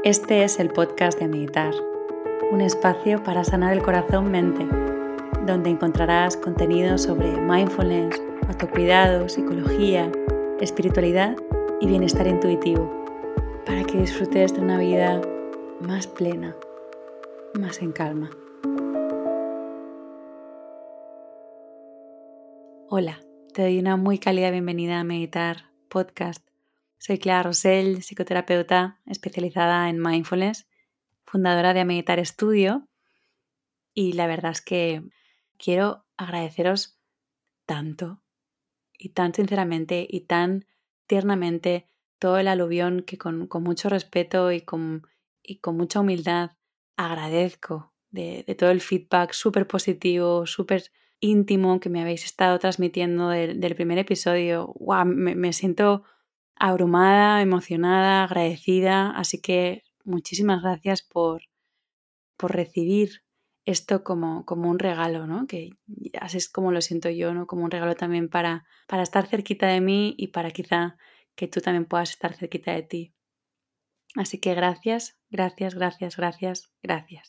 Este es el podcast de Meditar, un espacio para sanar el corazón-mente, donde encontrarás contenido sobre mindfulness, autocuidado, psicología, espiritualidad y bienestar intuitivo, para que disfrutes de una vida más plena, más en calma. Hola, te doy una muy cálida bienvenida a Meditar Podcast. Soy Clara Rosell, psicoterapeuta especializada en mindfulness, fundadora de Meditar Studio, y la verdad es que quiero agradeceros tanto y tan sinceramente y tan tiernamente todo el aluvión que con mucho respeto y con mucha humildad agradezco de todo el feedback súper positivo, súper íntimo que me habéis estado transmitiendo del primer episodio. ¡Wow! Me siento abrumada, emocionada, agradecida, así que muchísimas gracias por recibir esto como un regalo, ¿no? Que así es como lo siento yo, ¿no? Como un regalo también para estar cerquita de mí y para quizá que tú también puedas estar cerquita de ti. Así que gracias, gracias, gracias, gracias, gracias.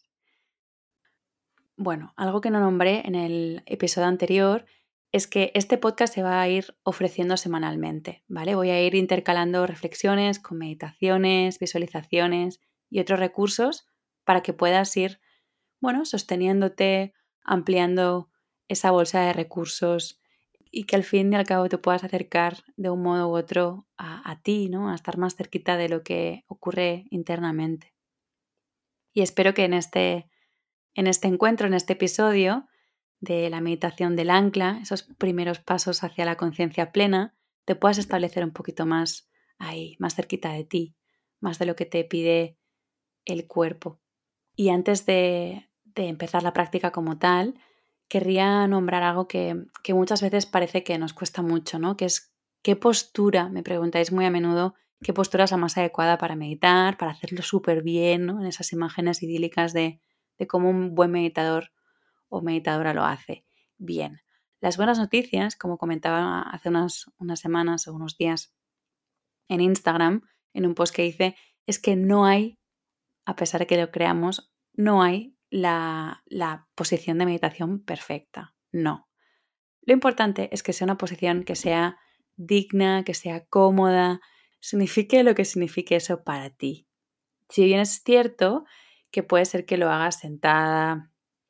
Bueno, algo que no nombré en el episodio anterior es que este podcast se va a ir ofreciendo semanalmente, ¿vale? Voy a ir intercalando reflexiones con meditaciones, visualizaciones y otros recursos para que puedas ir sosteniéndote, ampliando esa bolsa de recursos y que al fin y al cabo te puedas acercar de un modo u otro a ti, ¿no? A estar más cerquita de lo que ocurre internamente. Y espero que en este encuentro, en este episodio de la meditación del ancla, esos primeros pasos hacia la conciencia plena, te puedas establecer un poquito más ahí, más cerquita de ti, más de lo que te pide el cuerpo. Y antes de empezar la práctica como tal, querría nombrar algo que muchas veces parece que nos cuesta mucho, ¿no? Que es qué postura, me preguntáis muy a menudo, qué postura es la más adecuada para meditar, para hacerlo súper bien, ¿no? En esas imágenes idílicas de cómo un buen meditador o meditadora lo hace. Bien, las buenas noticias, como comentaba hace unas semanas o unos días en Instagram, en un post que hice, es que no hay, a pesar de que lo creamos, no hay la posición de meditación perfecta. No. Lo importante es que sea una posición que sea digna, que sea cómoda, signifique lo que signifique eso para ti. Si bien es cierto que puede ser que lo hagas sentada,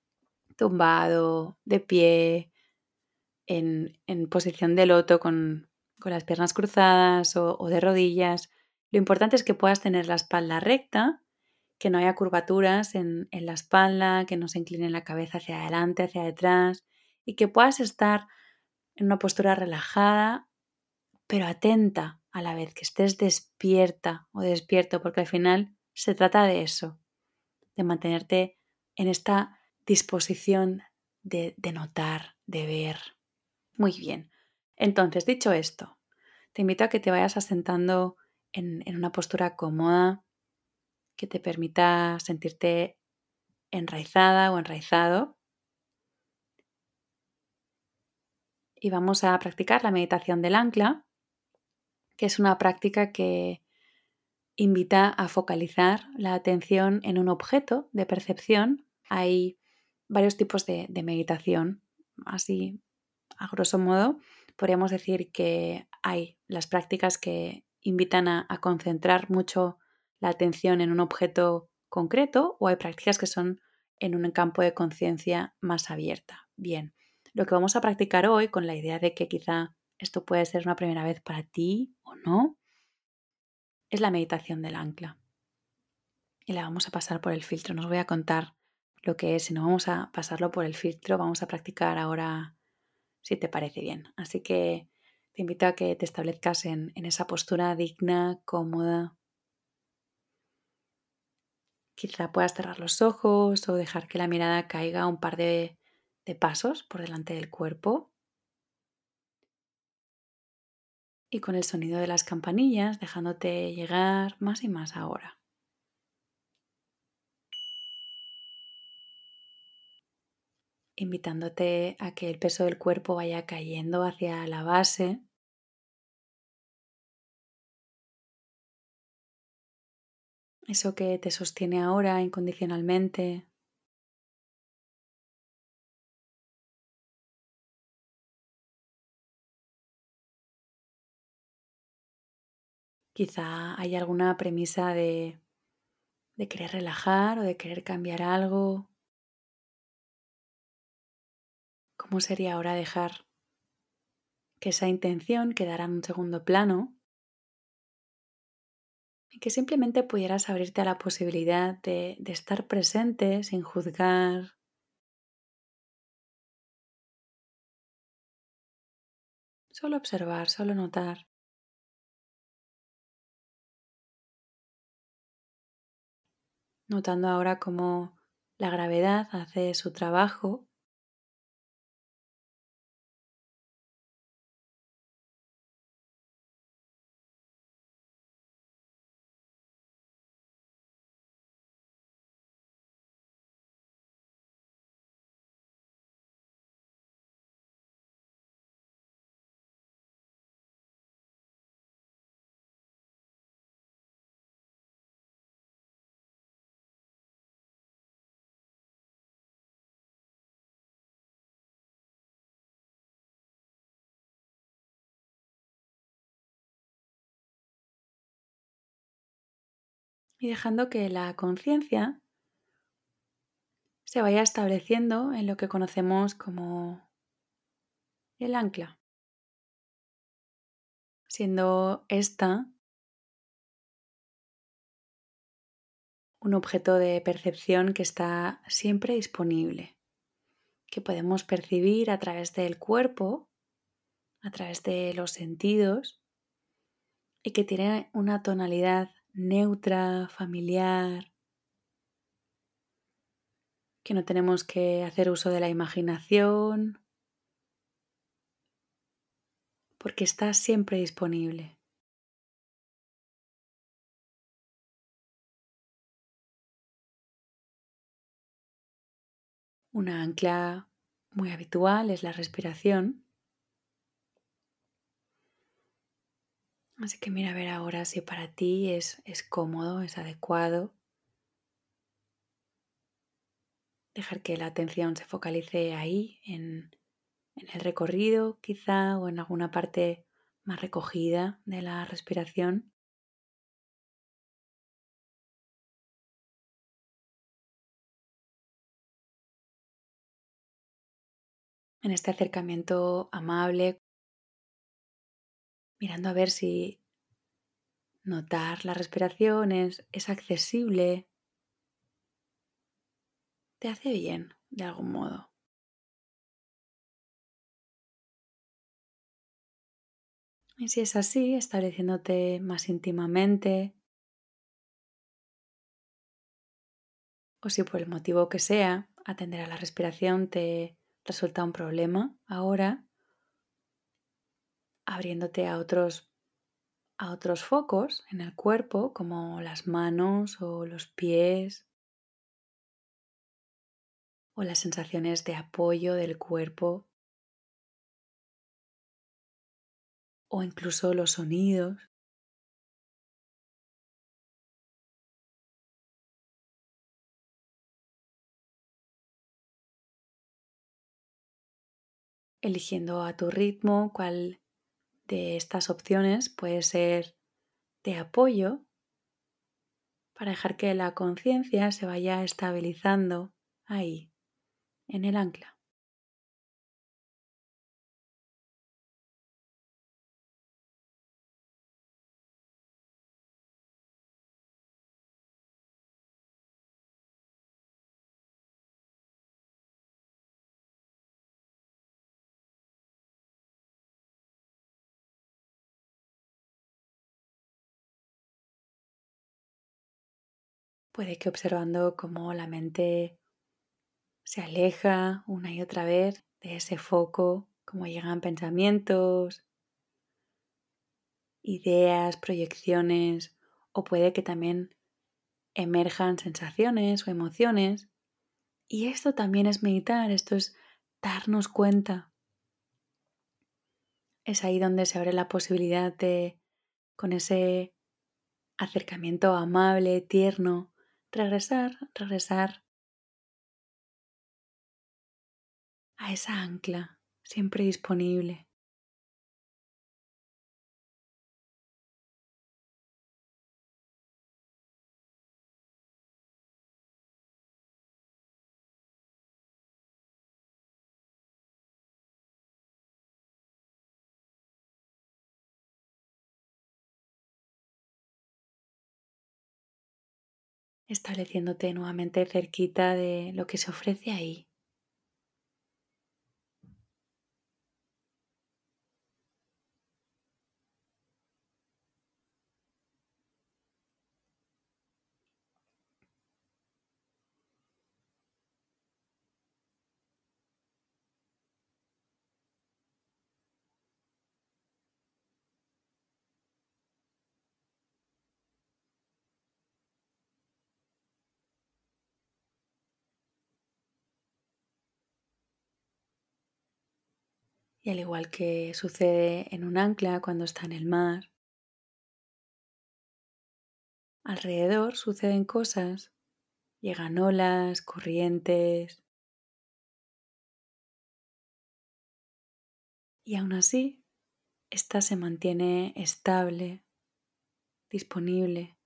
tumbado, de pie, en posición de loto con las piernas cruzadas o de rodillas, lo importante es que puedas tener la espalda recta, que no haya curvaturas en la espalda, que no se incline la cabeza hacia adelante, hacia detrás y que puedas estar en una postura relajada, pero atenta a la vez, que estés despierta o despierto, porque al final se trata de eso, de mantenerte en esta disposición de notar, de ver. Muy bien. Entonces, dicho esto, te invito a que te vayas asentando en una postura cómoda que te permita sentirte enraizada o enraizado. Y vamos a practicar la meditación del ancla, que es una práctica que invita a focalizar la atención en un objeto de percepción. Hay varios tipos de meditación. Así, a grosso modo, podríamos decir que hay las prácticas que invitan a concentrar mucho la atención en un objeto concreto, o hay prácticas que son en un campo de conciencia más abierta. Bien, lo que vamos a practicar hoy, con la idea de que quizá esto puede ser una primera vez para ti o no, es la meditación del ancla. Y la vamos a pasar por el filtro. No os voy a contar lo que es, sino vamos a pasarlo por el filtro. Vamos a practicar ahora, si te parece bien. Así que te invito a que te establezcas en esa postura digna, cómoda. Quizá puedas cerrar los ojos o dejar que la mirada caiga un par de pasos por delante del cuerpo. Y con el sonido de las campanillas, dejándote llegar más y más ahora. Invitándote a que el peso del cuerpo vaya cayendo hacia la base. eso que te sostiene ahora incondicionalmente. Quizá hay alguna premisa de querer relajar o de querer cambiar algo. ¿Cómo sería ahora dejar que esa intención quedara en un segundo plano y que simplemente pudieras abrirte a la posibilidad de estar presente sin juzgar, solo observar, solo notar, notando ahora cómo la gravedad hace su trabajo y dejando que la conciencia se vaya estableciendo en lo que conocemos como el ancla, siendo esta un objeto de percepción que está siempre disponible, que podemos percibir a través del cuerpo, a través de los sentidos y que tiene una tonalidad neutra, familiar, que no tenemos que hacer uso de la imaginación porque está siempre disponible. Una ancla muy habitual es la respiración. Así que mira a ver ahora si para ti es cómodo, es adecuado dejar que la atención se focalice ahí, en el recorrido quizá o en alguna parte más recogida de la respiración, en este acercamiento amable, mirando a ver si notar la respiración es accesible, te hace bien de algún modo. Y si es así, estableciéndote más íntimamente, o si por el motivo que sea, atender a la respiración te resulta un problema ahora, abriéndote a otros focos en el cuerpo, como las manos o los pies, o las sensaciones de apoyo del cuerpo, o incluso los sonidos, eligiendo a tu ritmo cuál de estas opciones puede ser de apoyo para dejar que la conciencia se vaya estabilizando ahí, en el ancla. Puede que observando cómo la mente se aleja una y otra vez de ese foco, cómo llegan pensamientos, ideas, proyecciones, o puede que también emerjan sensaciones o emociones. Y esto también es meditar, esto es darnos cuenta. Es ahí donde se abre la posibilidad de, con ese acercamiento amable, tierno, regresar a esa ancla, siempre disponible. Estableciéndote nuevamente cerquita de lo que se ofrece ahí. Y al igual que sucede en un ancla cuando está en el mar, alrededor suceden cosas, llegan olas, corrientes, y aún así, esta se mantiene estable, disponible.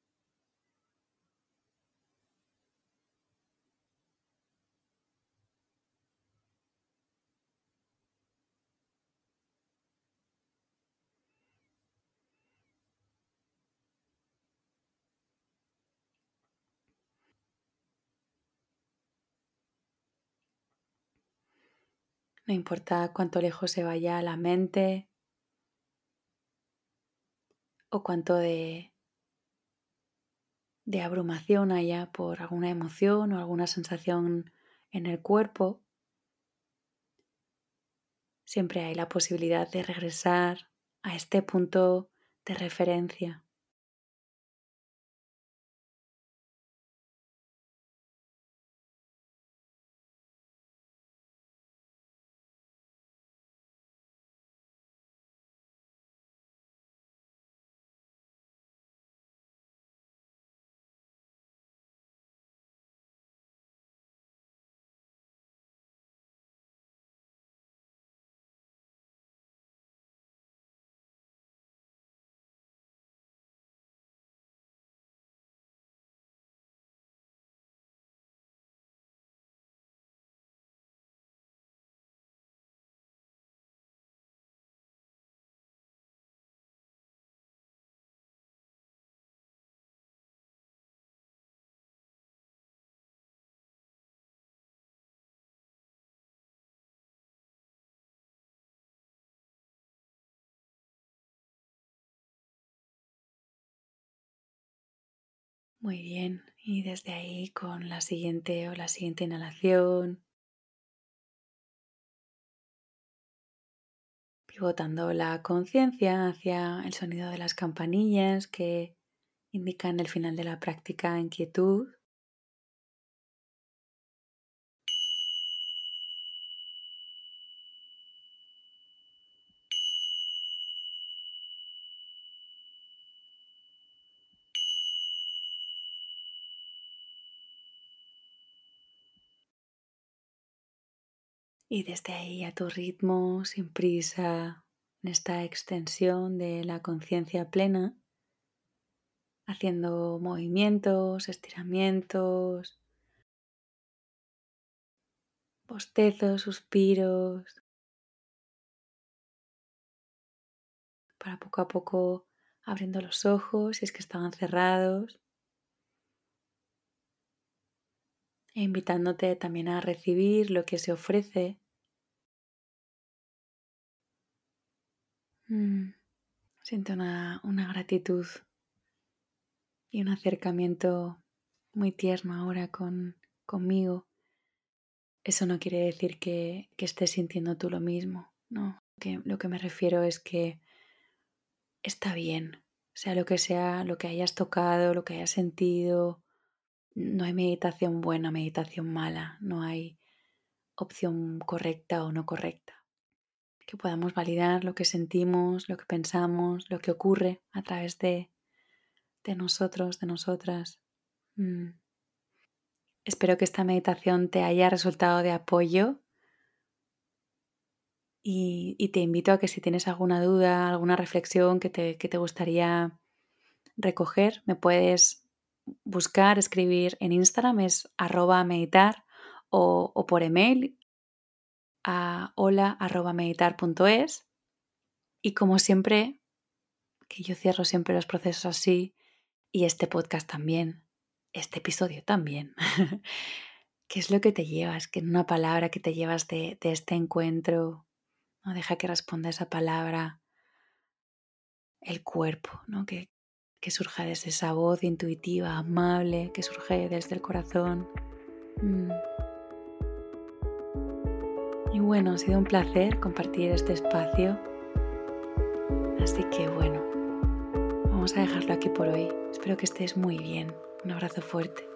No importa cuánto lejos se vaya la mente o cuánto de abrumación haya por alguna emoción o alguna sensación en el cuerpo, siempre hay la posibilidad de regresar a este punto de referencia. Muy bien, y desde ahí con la siguiente o la siguiente inhalación, pivotando la conciencia hacia el sonido de las campanillas que indican el final de la práctica en quietud. Y desde ahí a tu ritmo, sin prisa, en esta extensión de la conciencia plena, haciendo movimientos, estiramientos, bostezos, suspiros, para poco a poco abriendo los ojos si es que estaban cerrados e invitándote también a recibir lo que se ofrece. Mm, Siento una gratitud y un acercamiento muy tierno ahora conmigo. Eso no quiere decir que estés sintiendo tú lo mismo, ¿no? Lo que me refiero es que está bien, sea lo que hayas tocado, lo que hayas sentido. No hay meditación buena, meditación mala, no hay opción correcta o no correcta. Que podamos validar lo que sentimos, lo que pensamos, lo que ocurre a través de nosotros, de nosotras. Espero que esta meditación te haya resultado de apoyo y te invito a que si tienes alguna duda, alguna reflexión que te gustaría recoger, me puedes buscar, escribir en Instagram, es @meditar o por email a hola@meditar.es. Y como siempre, que yo cierro siempre los procesos así, y este podcast también, este episodio también. ¿Qué es lo que te llevas? ¿Qué en una palabra que te llevas de este encuentro? No deja que responda esa palabra el cuerpo, ¿no? Que surja desde esa voz intuitiva, amable, que surge desde el corazón. Y bueno, ha sido un placer compartir este espacio. Así que bueno, vamos a dejarlo aquí por hoy. Espero que estés muy bien. Un abrazo fuerte.